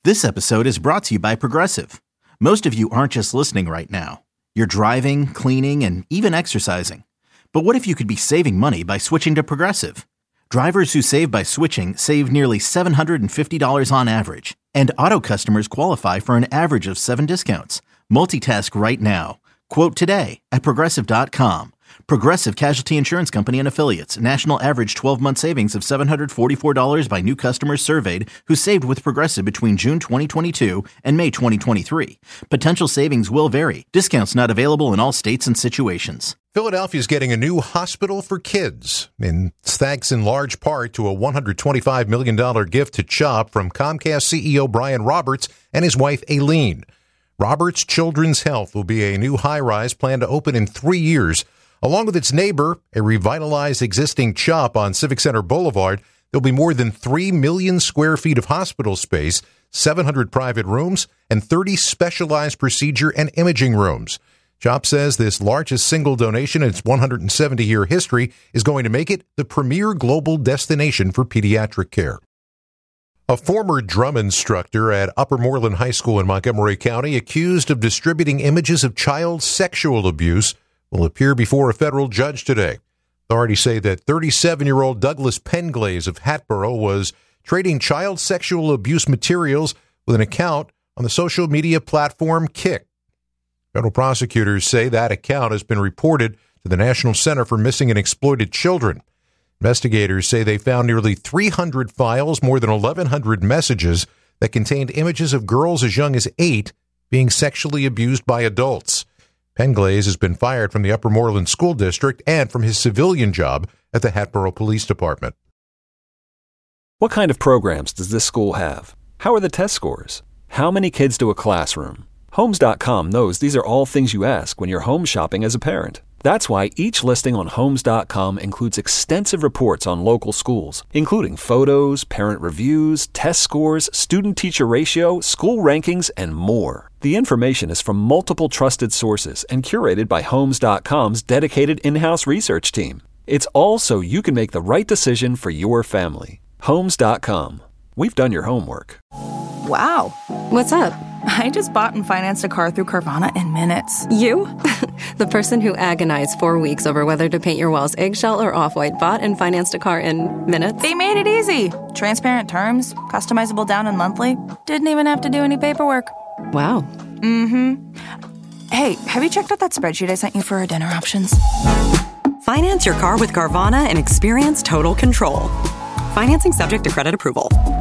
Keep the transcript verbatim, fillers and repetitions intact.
This episode is brought to you by Progressive. Most of you aren't just listening right now. You're driving, cleaning, and even exercising. But what if you could be saving money by switching to Progressive? Drivers who save by switching save nearly seven hundred fifty dollars on average. And auto customers qualify for an average of seven discounts. Multitask right now. Quote today at Progressive dot com. Progressive Casualty Insurance Company and Affiliates. National average twelve-month savings of seven hundred forty-four dollars by new customers surveyed who saved with Progressive between June twenty twenty-two and May twenty twenty-three. Potential savings will vary. Discounts not available in all states and situations. Philadelphia is getting a new hospital for kids, and it's thanks in large part to a one hundred twenty-five million dollars gift to CHOP from Comcast C E O Brian Roberts and his wife Aileen. Roberts Children's Health will be a new high-rise planned to open in three years. Along with its neighbor, a revitalized existing CHOP on Civic Center Boulevard, there'll be more than three million square feet of hospital space, seven hundred private rooms, and thirty specialized procedure and imaging rooms. CHOP says this largest single donation in its one hundred seventy year history is going to make it the premier global destination for pediatric care. A former drum instructor at Upper Moreland High School in Montgomery County, accused of distributing images of child sexual abuse, will appear before a federal judge today. Authorities say that thirty-seven-year-old Douglas Penglaze of Hatboro was trading child sexual abuse materials with an account on the social media platform Kik. Federal prosecutors say that account has been reported to the National Center for Missing and Exploited Children. Investigators say they found nearly three hundred files, more than eleven hundred messages that contained images of girls as young as eight being sexually abused by adults. Penglaze has been fired from the Upper Moreland School District and from his civilian job at the Hatboro Police Department. What kind of programs does this school have? How are the test scores? How many kids do a classroom? Homes dot com knows these are all things you ask when you're home shopping as a parent. That's why each listing on Homes dot com includes extensive reports on local schools, including photos, parent reviews, test scores, student-teacher ratio, school rankings, and more. The information is from multiple trusted sources and curated by Homes dot com's dedicated in-house research team. It's all so you can make the right decision for your family. Homes dot com. We've done your homework. Wow. What's up? I just bought and financed a car through Carvana in minutes. You? The person who agonized four weeks over whether to paint your walls eggshell or off-white bought and financed a car in minutes? They made it easy. Transparent terms, customizable down and monthly. Didn't even have to do any paperwork. Wow. Mm-hmm. Hey, have you checked out that spreadsheet I sent you for our dinner options? Finance your car with Carvana and experience total control. Financing subject to credit approval.